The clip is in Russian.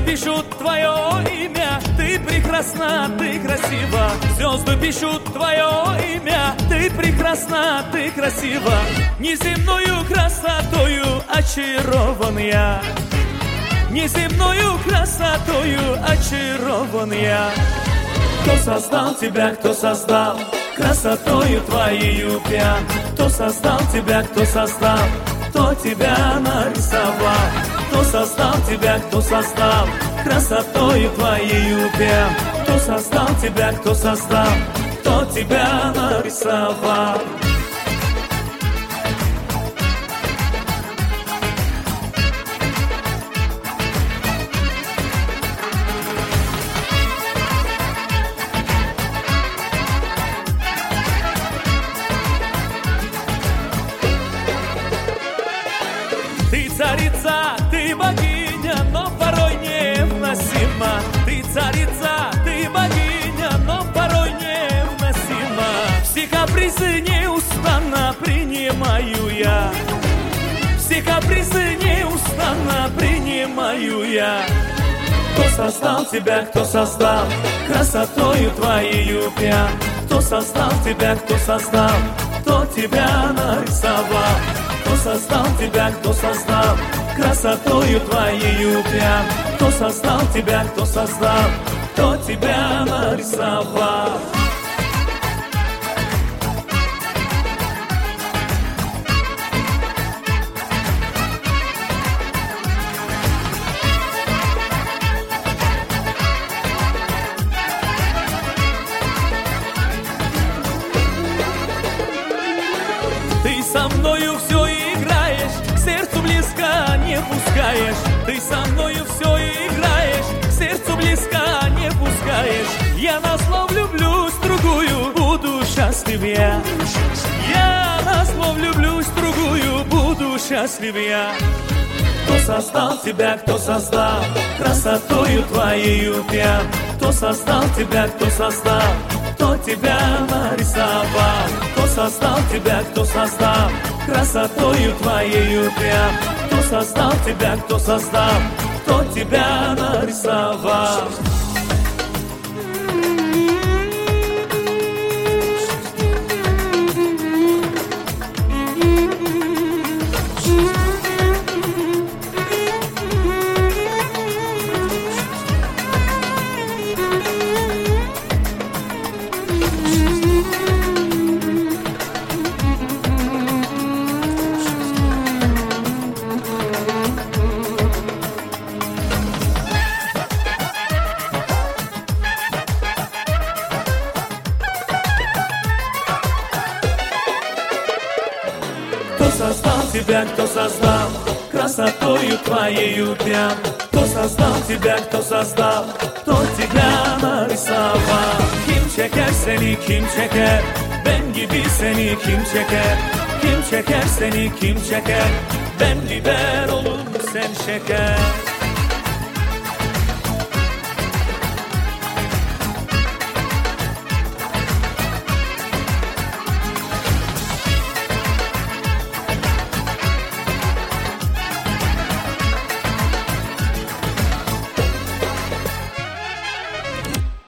пишут твое имя, ты прекрасна, ты красива. Звезды пишут твое имя, ты прекрасна, ты красива. Неземною красотою очарован я, неземною красотою очарован я. Кто создал тебя, кто создал красотою твоею пьян? Кто создал тебя, кто создал, кто тебя нарисовал? Кто создал тебя, кто создал красотою твоею пьян? Кто создал тебя, кто создал, кто тебя нарисовал? Ты царица, ты богиня, но порой невыносима. Ты царица, ты богиня, но порой невыносима. Все капризы неустанно принимаю я, все капризы неустанно принимаю я. Кто создал тебя, кто создал красотою твоею пьян? Кто создал тебя, кто создал, кто тебя нарисовал? Кто создал тебя, кто создал красотою твоею пьян? Кто создал тебя, кто создал, кто тебя нарисовал? Ты со мною все играешь, к сердцу близко не пускаешь. Ты со мною все играешь, к сердцу близко не пускаешь. Я назло влюблюсь в другую, буду счастлив я. Я назло влюблюсь в другую, буду счастлив я. Кто создал тебя, кто создал красотою твоею пьян? Кто создал тебя, кто создал, кто тебя нарисовал? Кто создал тебя, кто создал красотою твоею пьян? Кто создал тебя, кто создал, кто тебя нарисовал? Кто создал тебя, кто создал красотою твоею пьян? Кто создал тебя, кто создал, кто тебя narисовал? Kim çeker seni, kim çeker? Ben gibi seni kim çeker? Kim çeker seni, kim çeker? Ben biber olur sen şeker.